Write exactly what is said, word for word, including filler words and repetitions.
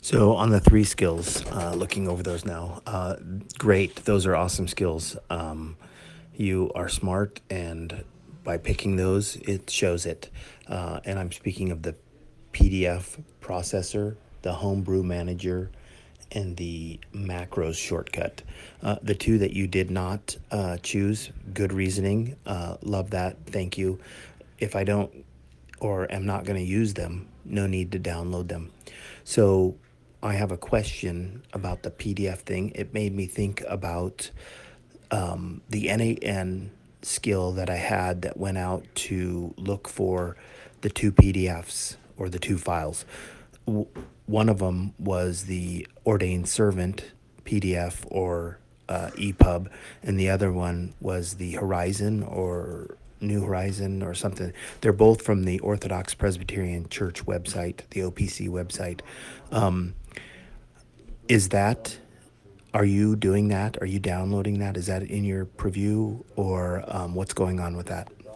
So on the three skills, uh, looking over those now, uh, great. Those are awesome skills. Um, you are smart, and by picking those, it shows it. Uh, and I'm speaking of the P D F processor, the homebrew manager, and the macros shortcut. Uh, the two that you did not uh, choose, good reasoning. Uh, love that. Thank you. If I don't or am not going to use them, no need to download them. So I have a question about the P D F thing. It made me think about um, the N A N skill that I had that went out to look for the two P D Fs or the two files. W- one of them was the ordained servant P D F or uh, E P U B, and the other one was the Horizon or New Horizon or something. They're both from the Orthodox Presbyterian Church website, the O P C website. Um, is that are you doing that? Are you downloading that? Is that in your preview, or um, what's going on with that?